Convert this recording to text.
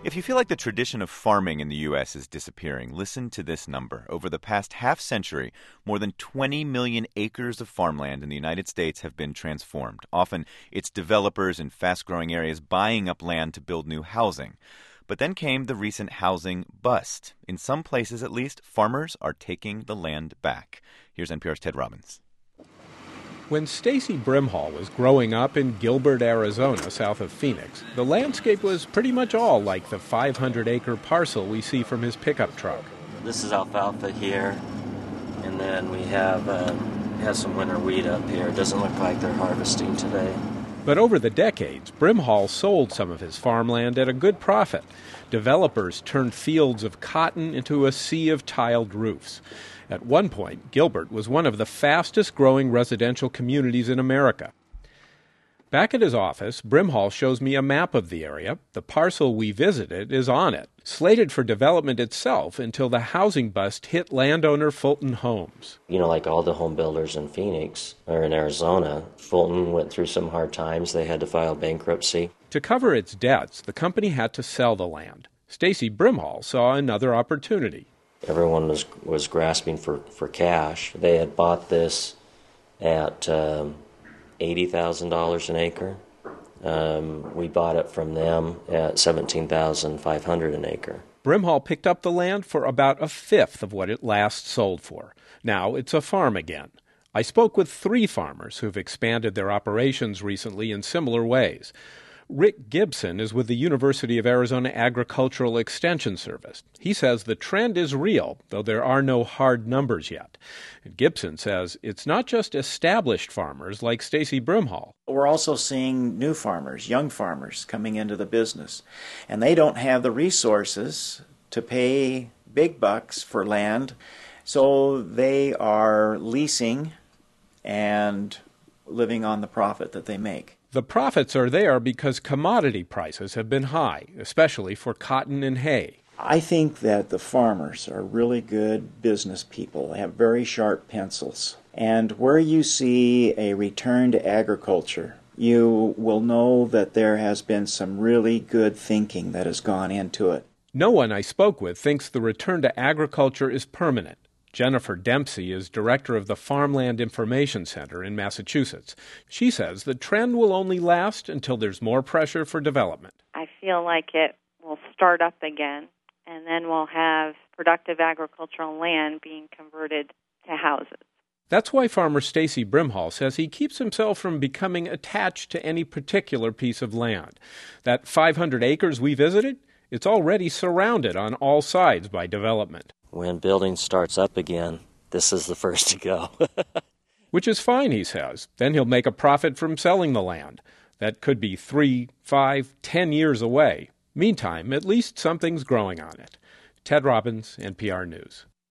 If you feel like the tradition of farming in the U.S. is disappearing, listen to this number. Over the past half century, more than 20 million acres of farmland in the United States have been transformed. Often, it's developers in fast-growing areas buying up land to build new housing. But then came the recent housing bust. In some places, at least, farmers are taking the land back. Here's NPR's Ted Robbins. When Stacy Brimhall was growing up in Gilbert, Arizona, south of Phoenix, the landscape was pretty much all like the 500-acre parcel we see from his pickup truck. This is alfalfa here, and then we have some winter wheat up here. It doesn't look like they're harvesting today. But over the decades, Brimhall sold some of his farmland at a good profit. Developers turned fields of cotton into a sea of tiled roofs. At one point, Gilbert was one of the fastest-growing residential communities in America. Back at his office, Brimhall shows me a map of the area. The parcel we visited is on it, slated for development itself until the housing bust hit landowner Fulton Homes. You know, like all the home builders in Phoenix or in Arizona, Fulton went through some hard times. They had to file bankruptcy. To cover its debts, the company had to sell the land. Stacy Brimhall saw another opportunity. Everyone was grasping for cash. They had bought this at $80,000 an acre. We bought it from them at $17,500 an acre. Brimhall picked up the land for about a fifth of what it last sold for. Now it's a farm again. I spoke with 3 farmers who've expanded their operations recently in similar ways. Rick Gibson is with the University of Arizona Agricultural Extension Service. He says the trend is real, though there are no hard numbers yet. And Gibson says it's not just established farmers like Stacy Brimhall. We're also seeing new farmers, young farmers coming into the business, and they don't have the resources to pay big bucks for land, so they are leasing and living on the profit that they make. The profits are there because commodity prices have been high, especially for cotton and hay. I think that the farmers are really good business people. They have very sharp pencils. And where you see a return to agriculture, you will know that there has been some really good thinking that has gone into it. No one I spoke with thinks the return to agriculture is permanent. Jennifer Dempsey is director of the Farmland Information Center in Massachusetts. She says the trend will only last until there's more pressure for development. I feel like it will start up again, and then we'll have productive agricultural land being converted to houses. That's why farmer Stacy Brimhall says he keeps himself from becoming attached to any particular piece of land. That 500 acres we visited, it's already surrounded on all sides by development. When building starts up again, this is the first to go. Which is fine, he says. Then he'll make a profit from selling the land. That could be 3, 5, 10 years away. Meantime, at least something's growing on it. Ted Robbins, NPR News.